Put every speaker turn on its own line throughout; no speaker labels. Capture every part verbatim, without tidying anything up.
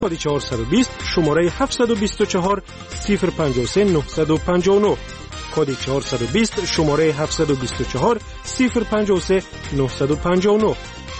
کد چهارصد و بیست شماره هفتصد و بیست و چهار صفر پنجاه و سه نهصد و پنجاه و نه. کد چهارصد و بیست شماره هفتصد و بیست و چهار صفر پنجاه و سه نهصد و پنجاه و نه.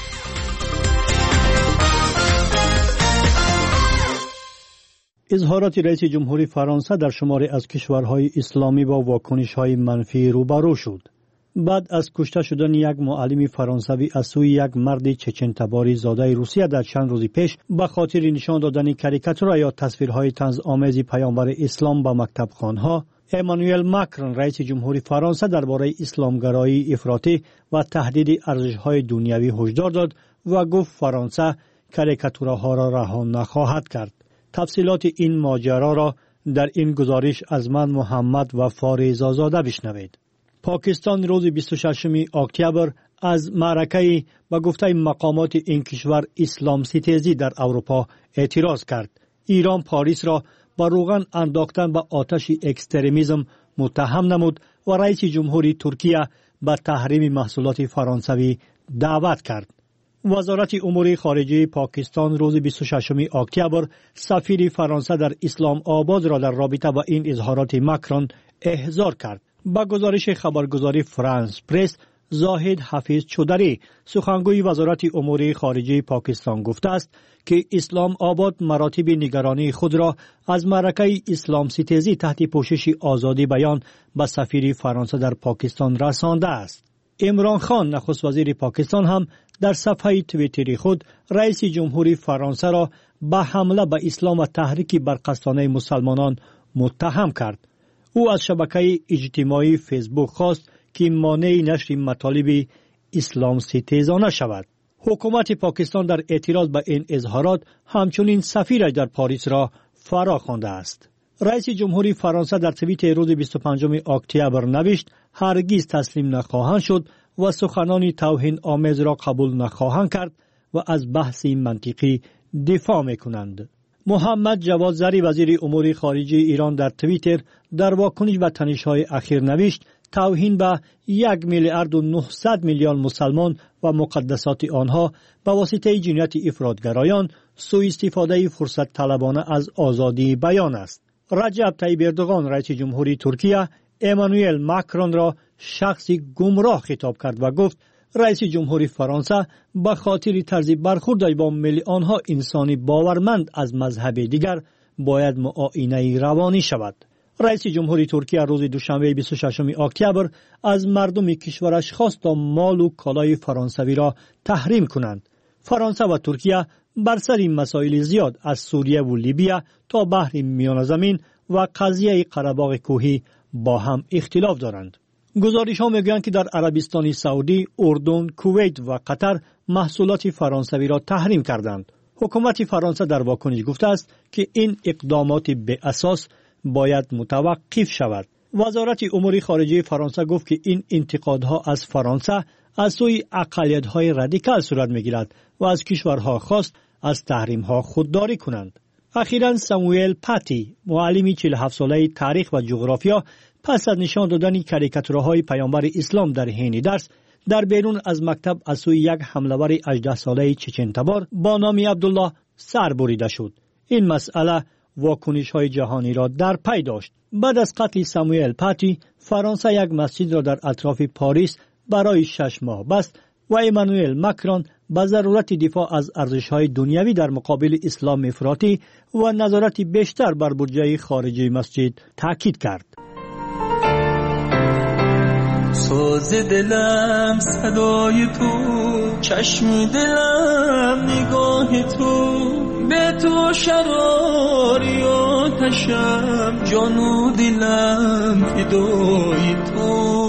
اظهارات رئیس جمهوری فرانسه در شماری از کشورهای اسلامی با واکنش‌های منفی روبرو شد. بعد از کشته شدن یک معلم فرانسوی از سوی یک مرد چچن تباری زاده روسیه در چند روز پیش به خاطر نشان دادن کاریکاتور یا تصویرهای طنزآمیز پیامبر اسلام به مکتبخانه‌ها، امانوئل ماکرون رئیس جمهوری فرانسه درباره اسلامگرایی افراطی و تهدید ارزش‌های دنیوی هشدار داد و گفت فرانسه کاریکاتورها را رها نخواهد کرد. تفصیلات این ماجرا را در این گزارش از من محمد و فاریزا زاده بشنوید. پاکستان روز بیست و ششم اکتبر از معرکه به گفته مقامات این کشور اسلام ستیزی در اروپا اعتراض کرد. ایران پاریس را با روغن انداختن به آتش اکستریمیسم متهم نمود و رئیس جمهوری ترکیه به تحریم محصولات فرانسوی دعوت کرد. وزارت امور خارجه پاکستان روز بیست و ششم اکتبر سفیر فرانسه در اسلام آباد را در رابطه با این اظهارات ماکرون احضار کرد. با گزارش خبرگزاری فرانس پرس، زاهد حفیظ چودری سخنگوی وزارت امور خارجه پاکستان گفته است که اسلام آباد مراتب نگرانی خود را از معرکه اسلام ستیزی تحت پوشش آزادی بیان به سفیر فرانسه در پاکستان رسانده است. عمران خان نخست وزیر پاکستان هم در صفحه توییتری خود رئیس جمهوری فرانسه را به حمله به اسلام و تحریک برقصدانه مسلمانان متهم کرد. او از شبکه اجتماعی فیسبوک خواست که مانع نشر مطالب اسلام ستیزانه شود. حکومت پاکستان در اعتراض به این اظهارات همچنین سفیرش در پاریس را فرا خوانده است. رئیس جمهوری فرانسه در توییت روز بیست و پنجم اکتبر نوشت هرگز تسلیم نخواهند شد و سخنان توهین آمیز را قبول نخواهند کرد و از بحث منطقی دفاع میکنند. محمد جواد ظریف وزیر امور خارجه ایران در توییتر در واکنش به تنش‌های اخیر نوشت توهین به یک میلیارد و نهصد میلیون مسلمان و مقدسات آنها به واسطه جنایت افراطگرایان سوء استفاده فرصت طلبانه از آزادی بیان است. رجب طیب اردوغان رئیس جمهوری ترکیه امانوئل ماکرون را شخصی گمراه خطاب کرد و گفت رئیس جمهوری فرانسه به خاطر طرز برخوردش با میلیون‌ها انسانی باورمند از مذهب دیگر باید معاینه روانی شود. رئیس جمهوری ترکیه روز دوشنبه بیست و ششم اکتبر از مردم کشورش خواست تا مال و کالای فرانسوی را تحریم کنند. فرانسه و ترکیه بر سر مسائل زیاد از سوریه و لیبی تا بحر میان زمین و قضیه قره‌باغ کوهی با هم اختلاف دارند. گزارش ها میگویند که در عربستان سعودی، اردن، کویت و قطر محصولات فرانسوی را تحریم کردند. حکومت فرانسه در واکنش گفته است که این اقدامات به اساس باید متوقف شود. وزارت امور خارجه فرانسه گفت که این انتقادها از فرانسه از سوی اقلیت‌های رادیکال صورت می‌گیرد و از کشورها خواست از تحریم‌ها خودداری کنند. اخیراً ساموئل پاتی، معلم چهل و هفت ساله تاریخ و جغرافیا، پس از نشان دادن کاریکاتورهای پیامبر اسلام در حین درس در بیرون از مکتب از سوی یک حمله‌ور هجده ساله چچن تبار با نام عبدالله سر بریده شد. این مسئله واکنش‌های جهانی را در پی داشت. بعد از قتل ساموئل پاتی، فرانسه یک مسجد را در اطراف پاریس برای شش ماه بست و امانوئل ماکرون به ضرورت دفاع از ارزش‌های دنیوی در مقابل اسلام افراطی و نظارت بیشتر بر بودجه خارجی مسجد تاکید کرد.
ساز دلم صدای تو، چشم دلم نگاه تو، به تو شراری آتشم، جان و دلم فدای تو.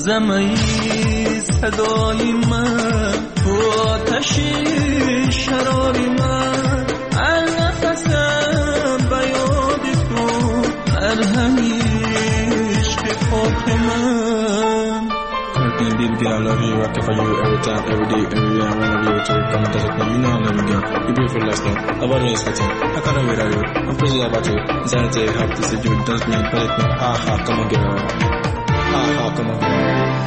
زمزمه صدای من تو آتش شرار من هر نفسم به یاد تو هر همیش به خاک من
Everything deep, girl, I love you, rockin' for you every time, every day, every day. I wanna be with you, come and touch it now. You know I love you, girl. You beautiful last night. About me, expecting. I can't wait out you. I'm crazy about you. Insanity, have to say you, dance me, palette me. Ha ha, come on, girl. Ha ha, come on, girl.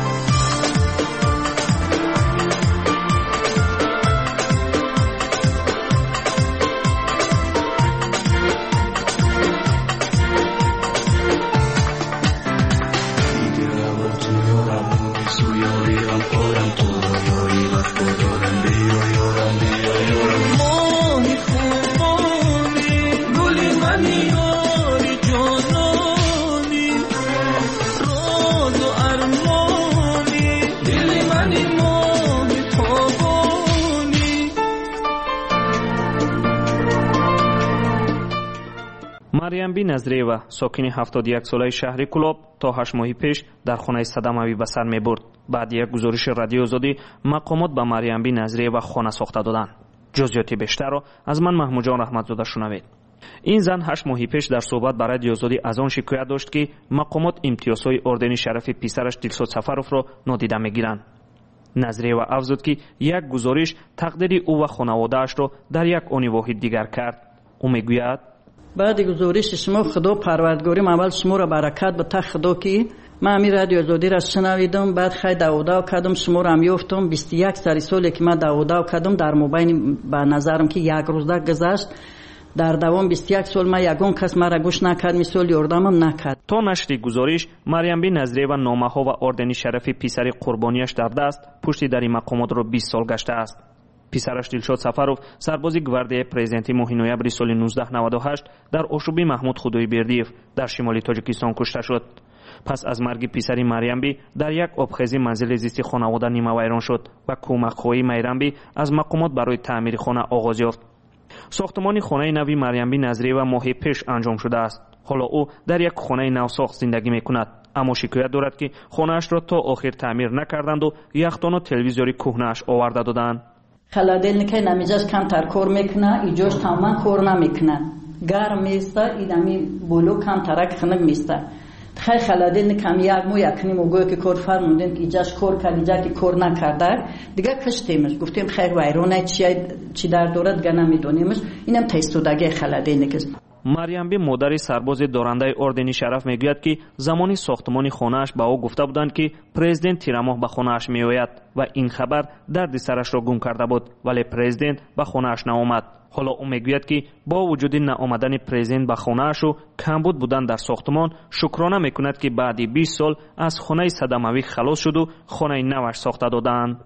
мариямби назриева сокини ҳафтоду як солаи шаҳри кӯлоб то ҳашт моҳи пеш дар хонаи садамавӣ ба сар мебурд. баъди як гузориши радиои озодӣ мақомот ба мариямби назриева хона сохта доданд. ҷузъиёти бештарро аз ман маҳмуҷон раҳматзода шунавед. ин зан ҳашт моҳи пеш дар суҳбат ба радиои озодӣ аз он шикоят дошт ки мақомот имтиёзҳои ордени шарафи писараш дилшод сафаровро нодида мегиранд. назриева афзуд ки як гузориш тақдири ӯ ва хонаводаашро дар як они воҳид дигар кард. ӯ мегӯяд:
بعد گزارش شما خدا پروردگاریم اول شما را برکت بده خدا که من همین رادیو آزادی را شنویدم، بعد خیلی دعودا کردم شما را هم یافتم. بیست و یک سال سالی که من دعودا کردم در مبین به نظرم که یک روز ده گذشت در دوام بیست و یک سال من یگان کس مرا گوش نکرد، مثال یاردمم نکرد.
تا نشر گزارش мариямби назриева номаҳо ва ордени шарафи писари қурбонияш дар даст пушти дари мақомотро бист сол гаштааст. писараш дилшод сафаров сарбози гвардияи президенти моҳи ноябри соли нуздаҳ наваду ҳашт дар ошӯби маҳмуд худоибердиев дар шимоли тоҷикистон кушта шуд. пас аз марги писари мариямби дар як обхези манзили зисти хонавода нимавайрон шуд ва кӯмакхоҳии майрамби аз мақомот барои таъмири хона оғоз ёфт. сохтмони хонаи нави мариямби назриева моҳи пеш анҷом шудааст. ҳоло ӯ дар як хонаи навсохт зиндагӣ мекунад, аммо шикоят дорад ки хонаашро то охир таъмир накарданду яхтону телевизори кӯҳнааш оварда доданд.
холодильника намиҷаш камтар кор мекуна, иҷош тамоман кор намекуна. гарм места, идами боло камтарак хунук места. хай холодильникам як мо якним огӯё ки кор фармудем ки иҷаш кор кард, иҷа ки кор накардак. Дига киштемш. Гуфтем хайр вайрона чи дар дорад га намедонемш. Инам тестодагии холодильникаш.
мариямби модари сарбози дорандаи ордени шараф мегӯяд ки замони сохтмони хонааш ба ӯ гуфта буданд ки президент тирамоҳ ба хонааш меояд ва ин хабар дарди сарашро гум карда буд, вале президент ба хонааш наомад. ҳоло ӯ мегӯяд ки бо вуҷуди наомадани президент ба хонаашу камбуд будан дар сохтмон шукрона мекунад ки баъди бист сол аз хонаи садамавӣ халос шуду хонаи наваш сохта доданд.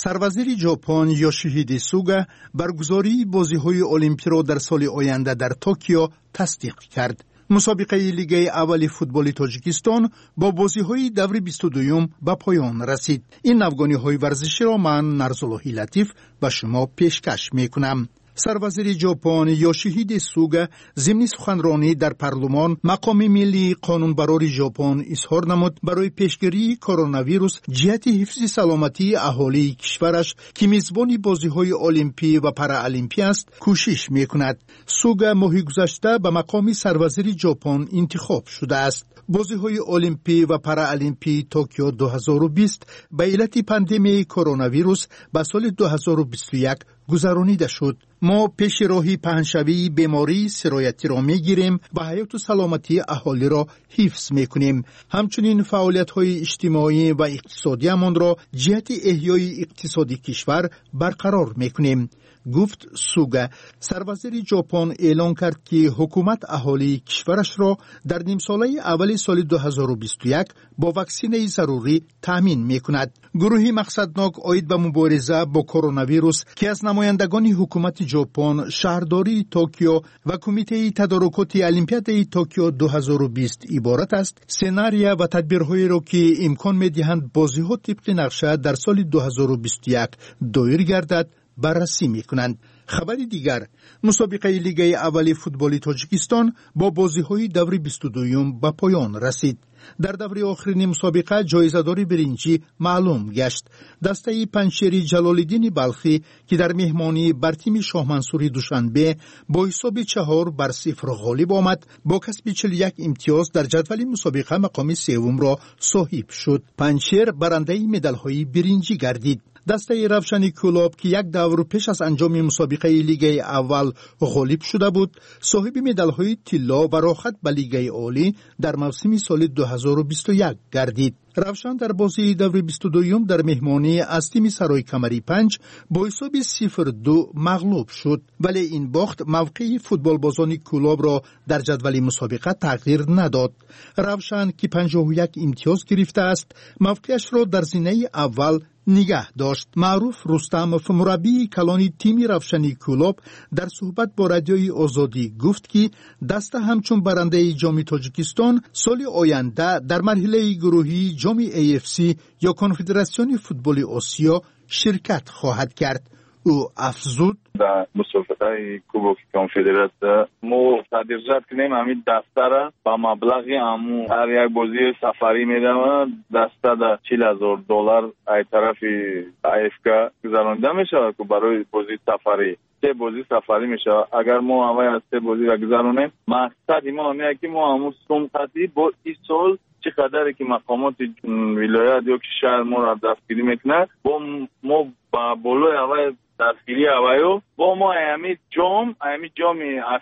سروزیر ژاپن یوشیهیده سوگا برگزاری بازی‌های المپیک را در سال آینده در توکیو تصدیق کرد. مسابقه لیگ اول فوتبال تاجیکستان با بازی‌های دور بیست و دوم به پایان رسید. این افغانی‌های ورزشی را من نرزاللهی لطیف به شما پیشکش می‌کنم. سروزیر ژاپن یوشیهیده سوگا ضمن سخنرانی در پارلمان مقام ملی قانونبرار ژاپن اظهار نمود برای پیشگیری کرونا ویروس جهت حفظ سلامتی اهالی کشورش که میزبان بازی‌های المپیک و پارالمپیک است کوشش می‌کند. سوگا ماه گذشته به مقام سروزیر ژاپن انتخاب شده است. بازی‌های المپیک و پارالمپیک توکیو دو هزار و بیست به علت پاندمی کرونا ویروس به سال دو هزار و بیست و یک گذرانیده شد. ما پیش راهی پهنشوی بیماری سرایتی را میگیریم و حیات و سلامتی اهالی را حفظ میکنیم. همچنین فعالیت‌های اجتماعی و اقتصادی امان را جهت احیای اقتصادی کشور برقرار میکنیم. گفت سوگا. سروزیر ژاپن اعلان کرد که حکومت اهالی کشورش را در نیم ساله اول سال دو هزار و بیست و یک با واکسن ضروری تامین میکند. گروهی مقصدناک عاید به مبارزه با کرونا ویروس که از نمایندگان حکومت ژاپن، شهرداری توکیو و کمیته تدارکات المپیاد توکیو دو هزار و بیست عبارت است، سناریو و تدبیرهایی را که امکان میدهند بازی‌ها طبق نقشه در سال دو هزار و بیست و یک دایر گردد بررسی میکنند. خبر دیگر، مسابقه لیگ اول فوتبال تاجیکستان با بازی‌های دور بیست و دوم به پایان رسید. در دوره آخرین مسابقه جایزه‌دار برنجی معلوم گشت. دسته پنجشیر جلال‌الدین بلخی که در مهمانی بر تیم شاه منصور دوشنبه با حساب چهار بر صفر غالب آمد، با کسب چهل و یک امتیاز در جدول مسابقه مقام سوم را صاحب شد. پنجشیر برنده مدال‌های برنجی گردید. دسته روشن کلاب که یک دور پیش از انجام مسابقه لیگ اول غالب شده بود، صاحب مدال‌های طلا و راحت به لیگ عالی در موسم سال دو هزار و بیست و یک گردید. روشن در بازی دور بیست و دوم در مهمانی از تیم سرای کمری پنج با حساب صفر دو مغلوب شد، ولی این باخت موقع فوتبال بازان کلاب را در جدول مسابقه تغییر نداد. روشن که پنجاه و یک امتیاز گرفته است، موقعش را در زینه اول نگه داشت. معروف رستمов مربی کلانی تیم روشنی کلاب در صحبت با رادیوی آزادی گفت که دسته همچون برنده جام تاجیکستان سال آینده در مرحله گروهی جام ای اف سی یا کنفدراسیون فوتبال آسیا شرکت خواهد کرد. او افزود
در مسابقه کوبوک کنفدراسیون ما تدریجات کنیم همین دسته را با مبلغی همون هر یک بازی سفری میدم دسته در چهل هزار دلار ای طرف ای اف کا گذرانده میشه که برای بازی سفری سه بازی سفری میشه. اگر ما اول از سه بازی را گذرانیم مقصد ما همینه که ما همون سمقتی با این سال چقدر که مقامات ولایت یا که شهر ما را دستگیری میکنه با ما با بلوی اول دستگیری اوایو با ما همین جام همین جام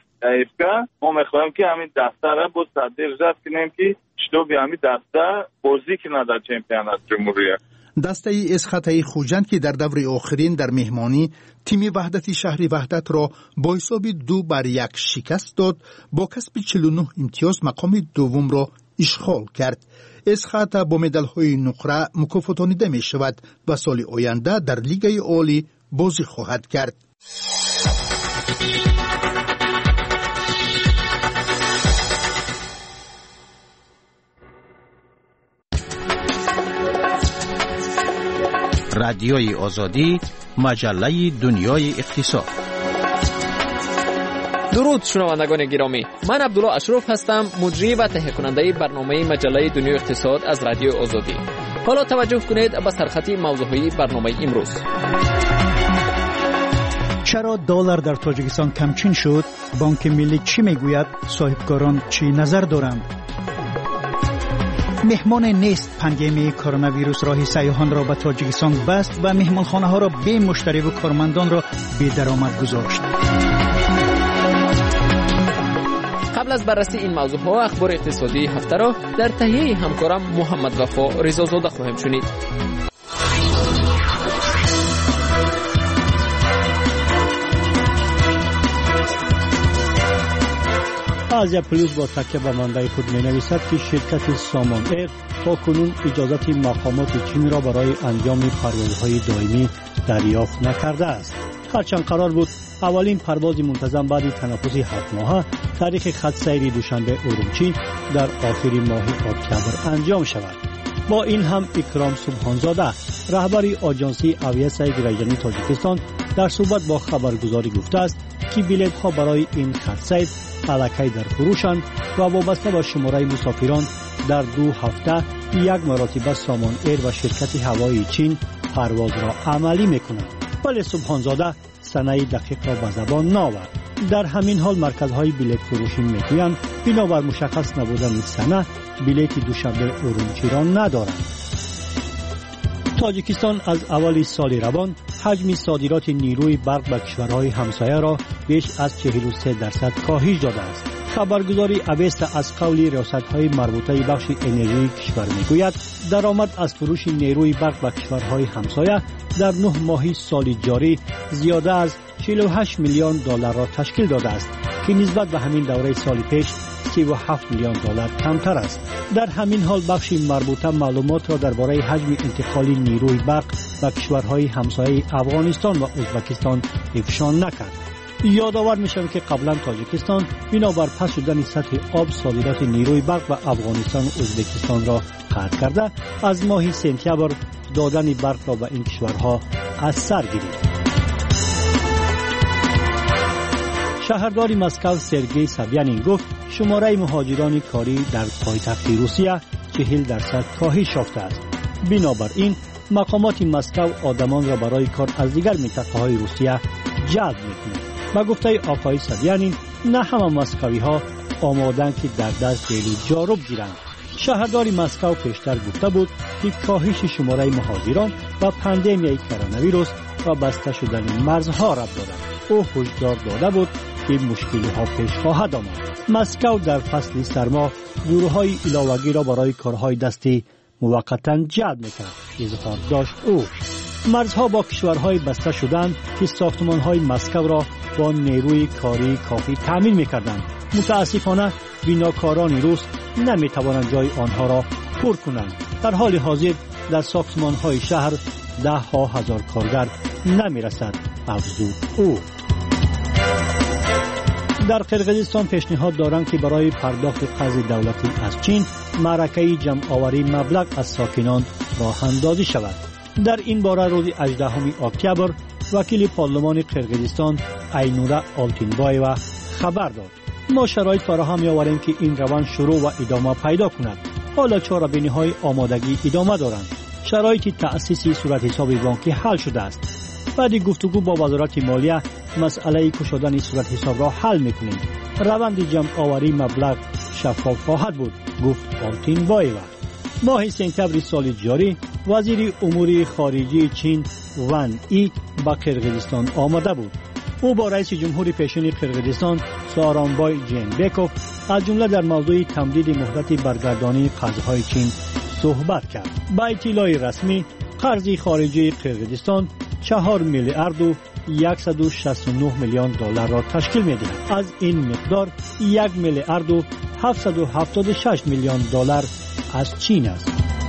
افریقا ما میخوایم که همین دسته را با صدر جذب کنیم که شلو به همین دسته بازی کنه در چمپیونات جمهوریه.
دسته اسخطه خوجند که در دور آخرین در مهمانی تیم وحدت شهری وحدت را با حساب دو بر یک شکست داد، با کسب چهل و نه امتیاز مقام دوم را اشغال کرد. اسخطه با مدال‌های نقره مکافاتانیده می شود و سال آینده در لیگ عالی بازی خواهد کرد.
رادیوی آزادی، مجله دنیای اقتصاد.
درود شنوندگان گرامی، من عبدالله اشرف هستم، مجری و تهیه کننده برنامه مجله دنیای اقتصاد از رادیو آزادی. حالا توجه کنید به سرخطی موضوعی برنامه امروز.
چرا دلار در تاجیکستان کمچین شد؟ بانک ملی چی میگوید؟ صاحبکاران چی نظر دارند؟ مهمان نیست پاندمی کرونا ویروس راه سیاحان را به تاجیکستان بست و مهمانخانه ها را بی مشتری و کارمندان را بی درآمد گذاشت.
قبل از بررسی این موضوع ها اخبار اقتصادی هفته را در تهیه همکارم محمد غفا رضازاده خواهیم شنید.
آزیا پلوس با تکیه به منبع خود می نویسد که شرکت سامان ایر تا کنون اجازت مقامات چین را برای انجام پروازهای دائمی دریافت نکرده است. هرچند قرار بود اولین پرواز منتظم بعد تنفس هفت ماهه تاریخ خط سیر دوشنبه اورمچی در آخر ماه اکتبر انجام شود. با این هم اکرام سبحانزاده رهبر آژانسی آویاسیون گریجانی تاجیکستان در صحبت با خبرگزاری گفته است که بلیط ها برای این خط سیر الکی در فروشند و وابسته به شماره مسافران در دو هفته یک مرتبه سامان ایر و شرکت هوایی چین پرواز را عملی میکنند. ولی سبحانزاده سنه دقیق را به زبان نآورد. در همین حال مرکزهای بلیط فروشی میگویند بنابر مشخص نبودن سنه بلیط دوشنبه اورمچی را ندارند. تاجیکستان از اول سال روان حجم صادرات نیروی برق به کشورهای همسایه را بیش از چهل و سه درصد کاهش داده است. خبرگزاری اوست از قول ریاست‌های مربوطه بخش انرژی کشور میگوید درآمد از فروش نیروی برق به کشورهای همسایه در نه ماه سال جاری زیاده از چهل و هشت میلیون دلار را تشکیل داده است که نسبت به همین دوره سال پیش سی و هفت میلیون دلار کمتر است. در همین حال بخش مربوطه معلومات را درباره حجم انتقال نیروی برق به کشورهای همسایه افغانستان و ازبکستان افشا نکرد. یادآور میشم که قبلا تاجیکستان بنابر پس شدن سطح آب صادرات نیروی برق به افغانستان و ازبکستان را قطع کرده از ماه سپتامبر دادن برق را به این کشورها از سر گرفت. شهردار مسکو سرگئی سابیانین گفت شماره مهاجران کاری در پایتخت روسیه چهل درصد کاهش یافته است. بنابراین مقامات مسکو آدمان را برای کار از دیگر منطقه‌های روسیه جلب می‌کنند. با گفته آقای سابیانین نه همه مسکوی ها آمادن که در دست ریلی جارب گیرند. شهردار مسکو پیشتر گفته بود که کاهش شماره مهاجران و پاندمی کرونا ویروس و بسته شدن مرزها ربط دارد. او هشدار داده بود که مشکلی ها پیش خواهد آمد. مسکو در فصل سرما گروه‌های علاوگی را برای کارهای دستی موقتا جلب می‌کرد. اظهار داشت او. مرزها با کشورهای بسته شدند که ساختمان‌های مسکو را با نیروی کاری کافی تامین می‌کردند. متاسفانه بناکاران روس نمی‌توانند جای آنها را پر کنند. در حال حاضر در ساختمان‌های شهر ده ها هزار کارگر نمی‌رسد. افزود او. در قرقیزستان پیشنهاد دارند که برای پرداخت قرض دولتی از چین معرکه جمع‌آوری مبلغ از ساکنان راه اندازی شود. در این باره روز هجدهم اکتبر وکیل پارلمان قرقیزستان اینورا آلتینبایوا خبر داد ما شرایط فراهم می‌آوریم که این روند شروع و ادامه پیدا کند. حالا چاره‌بینی‌های آمادگی ادامه دارند. شرایط تأسیس صورت حساب بانکی حل شده است. بعد گفتگو با وزارت مالیه مسئله کشادن صورت حساب را حل می‌کنیم. روند جمع‌آوری مبلغ شفاف خواهد بود، گفت آلتینبایوا. ماه سپتامبر سال جاری وزیر امور خارجه چین وان ای به قرقیزستان آمده بود. او با رئیس جمهور پیشین قرقیزستان سارانبای جینبکوف از جمله در موضوع تمدید مهلت برگردانی قرضهای چین صحبت کرد. با اطلاع رسمی قرض خارجی قرقیزستان چهار میلیارد و صد و شصت و نه میلیون دلار را تشکیل می‌دهد. از این مقدار یک میلیارد و هفتصد و هفتاد و شش میلیون دلار از چین است.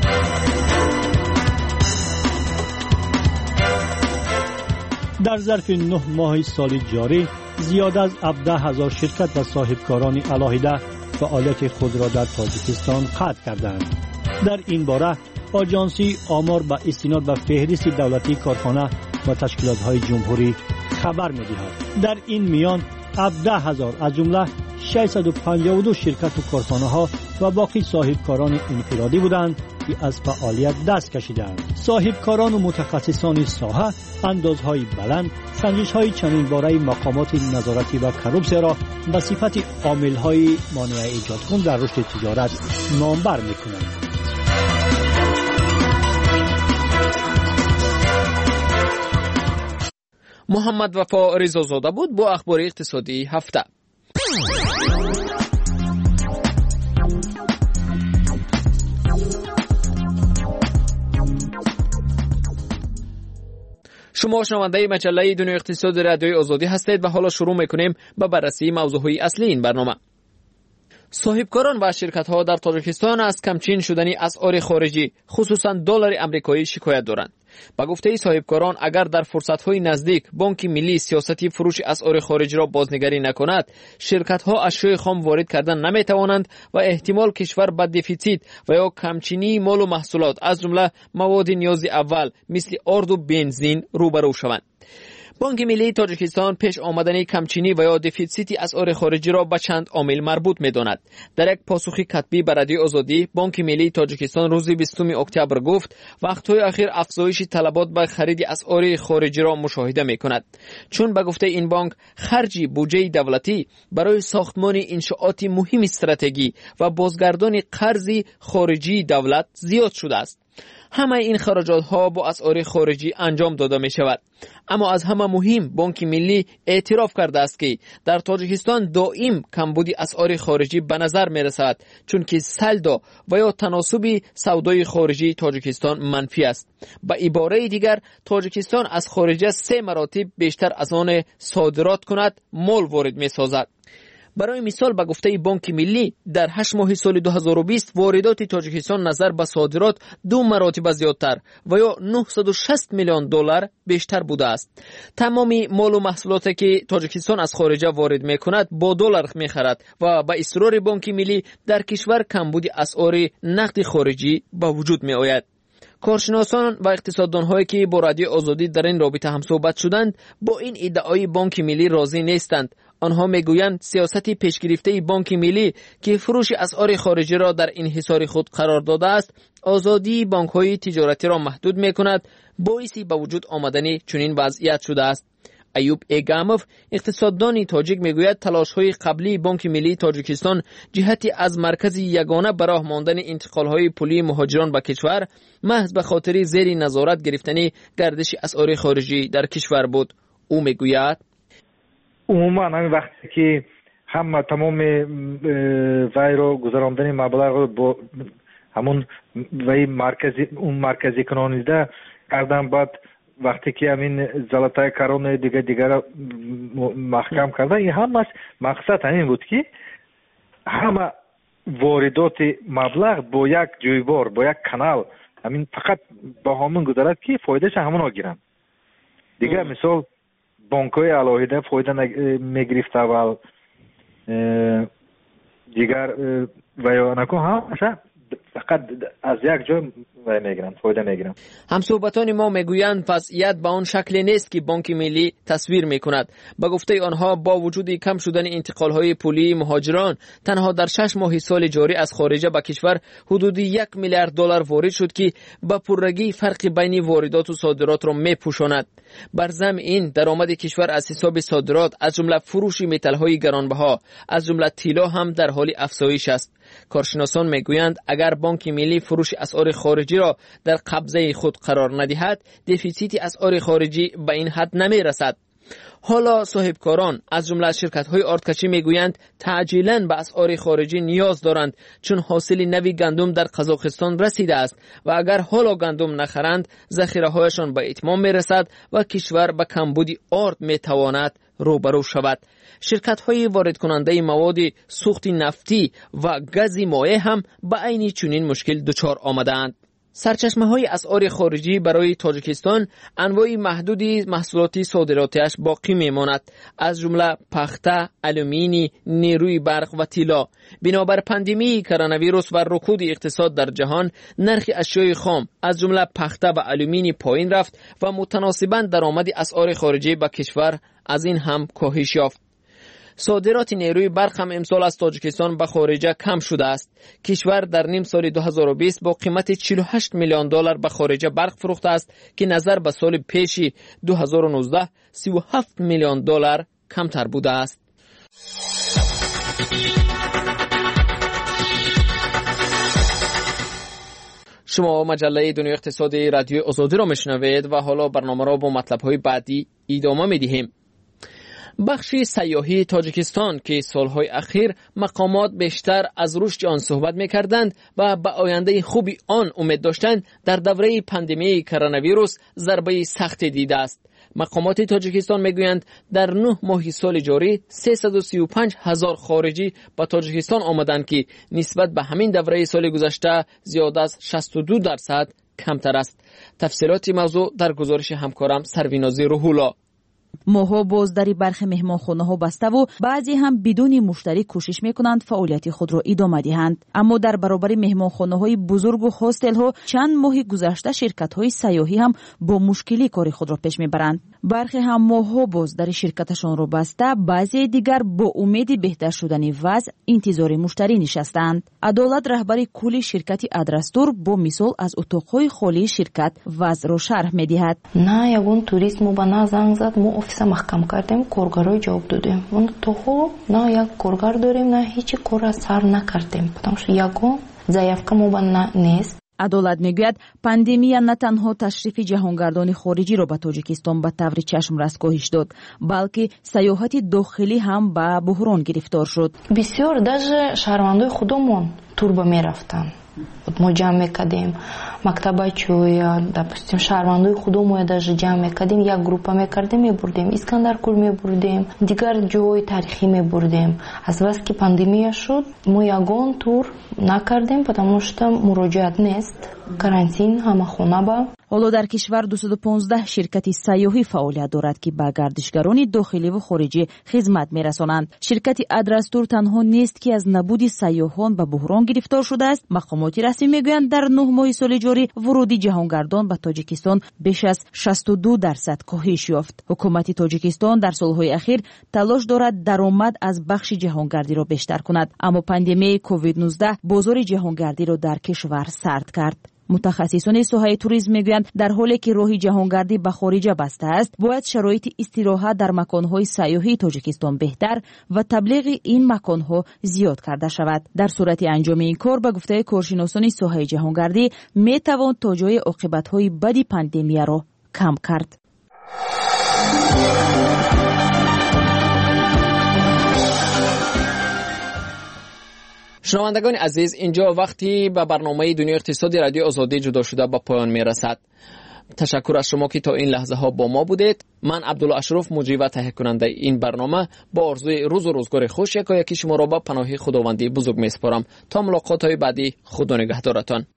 در ظرف نه ماه سال جاری زیاد از هفده هزار شرکت و صاحبکاران علاهده فعالیت خود را در تاجیکستان قطع کردند. در این باره آژانسی آمار با استناد به فهرست دولتی کارخانه و تشکیلات‌های جمهوری خبر می‌دهد. در این میان هفده هزار از جمله ششصد و پنجاه و دو شرکت و کارخانه‌ها و باقی صاحبکاران انفرادی بودند که از فعالیت دست کشیدند. صاحبکاران و متخصصان ساحه اندازهای بلند سنجش‌های چنین باره مقامات نظارتی و کروپسه را به صفت عامل‌های مانع ایجاد کن در رشد تجارت نامبر می‌کنند.
محمد وفا رضازاده بود با اخبار اقتصادی هفته. شما شنونده مجله دنیای اقتصاد رادیوی آزادی هستید و حالا شروع میکنیم با بررسی موضوعهای اصلی این برنامه. صاحبکاران و شرکت‌ها در تاجیکستان از کمچین شدنی اسعار خارجی خصوصا دلار آمریکایی شکایت دارند. با گفته صاحبکاران اگر در فرصت‌های نزدیک بانک ملی سیاستی فروش اسعار خارجی را بازنگری نکند، شرکت‌ها اشیاء خام وارد کردن نمی‌توانند و احتمال کشور به دفیسیت و یا کمچینی مال و محصولات از جمله مواد نیاز اول مثل آرد و بنزین روبرو شوند. بانک ملی تاجیکستان پیش آمدن کمچینی و یا دفیسیت اسعار خارجی را به چند عامل مربوط می‌داند. در یک پاسخی کتبی به رادیو آزادی، بانک ملی تاجیکستان روز بیستم اکتبر گفت وقت‌های اخیر افزایش طلبات به خرید اسعار خارجی را مشاهده می‌کند، چون به گفته این بانک خرج بودجه دولتی برای ساختمان انشاءات مهم استراتژی و بازگردان قرض خارجی دولت زیاد شده است. همه این خراجات ها با اسعار خارجی انجام داده می شود. اما از همه مهم بانک ملی اعتراف کرده است که در تاجیکستان دائم کمبود اسعار خارجی به نظر می رسد، چون که سلدا و یا تناسب سودای خارجی تاجیکستان منفی است. به عباره دیگر تاجیکستان از خارجه سه مراتب بیشتر از آن صادرات کند مال وارد می سازد. برای مثال به گفته بانک ملی در هشت ماه سال دو هزار و بیست واردات تاجیکستان نظر به صادرات دو مراتب زیادتر و یا نهصد و شصت میلیون دلار بیشتر بوده است. تمام مال و محصولاتی که تاجیکستان از خارجه وارد میکند با دلار میخرد و به اصرار بانک ملی در کشور کمبود اسعار نقد خارجی به وجود می آید. کارشناسان و اقتصاددان‌هایی که با رادیو آزادی در این رابطه هم صحبت شدند با این ادعای بانک ملی راضی نیستند. آنها میگویند سیاست پیشگرفته بانک ملی که فروش اسعار خارجی را در انحصار خود قرار داده است، آزادی بانک‌های تجارتی را محدود می‌کند، باعث به وجود آمدن چنین وضعیت شده است. ایوب ایگاموف اقتصاددان تاجیک میگوید تلاش‌های قبلی بانک ملی تاجیکستان جهتی از مرکز یگانه برای ماندن انتقال‌های پولی مهاجران به کشور محض به خاطر زیر نظارت گرفتن گردش اسعار خارجی در کشور بود. او میگوید
عموما همین وقتی که هم تمام وای رو گذراندن مبلغ با همون وای مرکزی اون مرکزی کنانیده کردن، بعد وقتی که همین زلطای کرون دیگه دیگر محکم کردن، این هم از مقصد همین بود که همه واردات مبلغ با یک جویبار با یک کانال همین فقط با همون گذرد که فایدهش همون ها گیرن دیگه. مثال بانک‌های علاهیده فایده میگرفت اول دیگر و یا نکن هم فقط از یک جا میگیرن فایده میگیرن.
همصحبتان ما میگویند وضعیت به آن شکل نیست که بانک ملی تصویر میکند. به گفته آنها با وجود کم شدن انتقال‌های پولی مهاجران تنها در شش ماه سال جاری از خارجه به کشور حدود یک میلیارد دلار وارد شد که با پررگی فرق بین واردات و صادرات را میپوشاند. بر ضمن این درآمد کشور از حساب صادرات از جمله فروش متال‌های گرانبها از جمله طلا هم در حال افزایش است. کارشناسان میگویند اگر بانک ملی فروش اسعار خارجی را در قبضه خود قرار ندهد، دفیسیت اسعار خارجی به این حد نمی رسد. حالا صاحبکاران از جمله شرکت‌های آردکشی میگویند تعجیلاً به اسعار خارجی نیاز دارند، چون حاصل نوی گندم در قزاقستان رسیده است و اگر حالا گندم نخرند ذخیره‌هایشان به اتمام میرسد و کشور به کمبود آرد میتواند روبرو شود. شرکت‌های وارد کننده مواد سوخت نفتی و گاز مایع هم به عین چنین مشکل دچار آمدند. سرچشمه‌های اسعار خارجی برای تاجیکستان انواع محدودی محصولات صادراتیش باقی میماند، از جمله پخته، آلومینی، نیروی برق و طلا. بنابر پاندمی کرونا ویروس و رکود اقتصاد در جهان، نرخ اشیاء خام از جمله پخته و آلومینی پایین رفت و متناسباً درآمد اسعار خارجی به کشور از این هم کاهش یافت. صادرات نیروی برق هم امسال از تاجیکستان به خارجه کم شده است. کشور در نیم سال دو هزار و بیست با قیمت چهل و هشت میلیون دلار به خارجه برق فروخته است که نظر به سال پیش دو هزار و نوزده سی و هفت میلیون دلار کمتر بوده است. شما مجله دنیای اقتصادی رادیو آزادی را میشنوید و حالا برنامه را با مطلب‌های بعدی ادامه میدهیم. بخش سیاحی تاجیکستان که سالهای اخیر مقامات بیشتر از رشد آن صحبت می‌کردند و به آینده خوبی آن امید داشتند، در دوره پاندمی کرونا ویروس ضربه سخت دیده است. مقامات تاجیکستان میگویند در نه ماه سال جاری سیصد و سی و پنج هزار خارجی به تاجیکستان آمدند که نسبت به همین دوره سال گذشته زیاد از شصت و دو درصد کمتر است. تفصیلات موضوع در گزارش همکارم سروینازی روحولا.
ماها باز در برخی مهمانخانه‌ها بسته و بعضی هم بدون مشتری کوشش میکنند فعالیت خود را ادامه دهند. اما در برابر مهمانخانه‌های بزرگ و هاستل‌ها چند ماه گذشته شرکت‌های سیاحی هم با مشکلی کار خود را پیش میبرند. برخی هم ماها باز در شرکتشان را بسته، بعضی دیگر با امید بهتر شدن وضع انتظار مشتری نشستند. عدالت رهبر کل شرکت ادرستور با مثال از اتاق‌های خالی شرکت وضع را شرح می‌دهد.
نه یگون توریست مو بنا زنگ زد، مو офиса маҳкам кардем, коргаро ҷавоб додем. Он тоҳо на як коргар дорем, на ҳеҷ кора сар накардем, потому что ягон заявка мо ба нест.
عدالت میگوید پاندемیا نه تنها تشریف جهانگردان خارجی را به تاجیکستان به طور چشم رس کاهش داد، بلکه سیاحت داخلی هم به بحران گرفتار شد.
بسیار даже шаҳрвандои худомон турба мерафтанд. Вот мы ҷамъ мекардем мактабачоя, допустим шаҳрвандои худомоя даже ҷамъ мекардем, як группа мекардем, мебурдем Искандаркур, мебурдем дигар ҷойи тарихӣ, мебурдем. аз вақте ки пандемия шуд мо ягон тур накардем, потому что муроҷиат нест, карантин, ҳама хона ба.
ҳоло дар кишвар дуюст و پانزده ширкати сайёҳӣ фаъолият дорад ки ба гардишгарони дохилӣ ва хориҷӣ хизмат мерасонанд. ширкати адрастур танҳо нест ки аз набуди сайёҳон ба буҳрон гирифтор шудааст. мақомоти расмӣ мегӯянд дар нӯҳ моҳи соли ҷорӣ вуруди ҷаҳонгардон ба тоҷикистон беш аз шасту ду дарсад коҳиш ёфт. ҳукумати тоҷикистон дар солҳои ахир талош дорад даромад аз бахши ҷаҳонгардиро бештар кунад, аммо пандемияи ковид нуздаҳ бозори ҷаҳонгардиро дар кишвар сард кард. متخصصان соҳаи туризм мегӯянд дар ҳоле ки роҳи ҷаҳонгардӣ ба хориҷа баста аст, бояд шароити истироҳат дар маконҳои сайёҳии тоҷикистон беҳтар ва таблиғи ин маконҳо зиёд карда шавад. дар сурати анҷоми ин кор ба гуфтаи коршиносони соҳаи ҷаҳонгардӣ метавон то ҷои оқибатҳои бади пандемияро кам кард.
شنوندگان عزیز، اینجا وقتی به برنامه دنیای اقتصادی رادیو آزادی جدا شده به پایان میرسد. تشکر از شما که تا این لحظه ها با ما بودید. من عبدالله اشرف مجری و تهیه کننده این برنامه با آرزوی روز و روزگار خوش یکا یکی شما را به پناه خداوندی بزرگ میسپارم. تا ملاقات های بعدی، خدا نگهدارتان.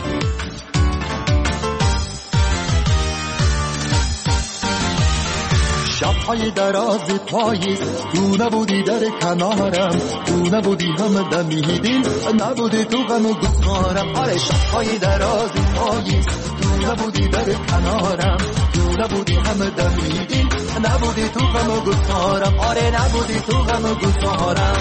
شب‌های دراز پاییز تو نبودی در کنارم، تو نبودی هم دمیدین، نبودی تو غم و گفتارم. آره شب‌های دراز پاییز تو نبودی در کنارم، تو نبودی هم دمیدین، نبودی تو غم و گفتارم. آره نبودی تو غم و گفتارم.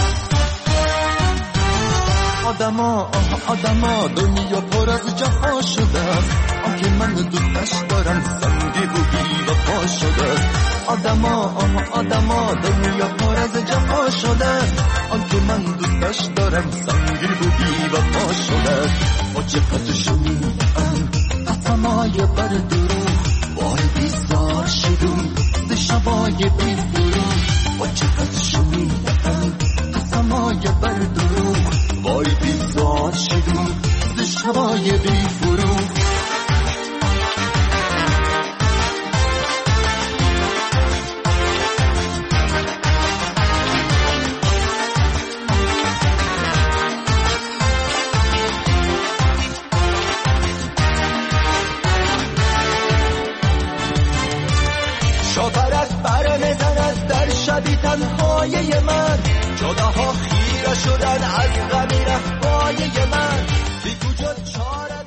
آدما آدما دنیا پر از جفا شده است، آنکه من دوستش دارم سنگی و بی وفا شده است. آدما آدما دنیا پر از جفا شده است، آنکه من دوستش دارم سنگی و بی وفا شده است. با چقدر شنیدم قسمای بر دروغ، وای بیزار شدم ز شبای بی فروغ. با چقدر شنیدم قسمای بر دروغ، وای بیزار شدم ز شبای بی فروغ. شاپرست بر میزند در شبی تنهای من، جداها خیره شدن از غمی رفای من. بی کجا چاره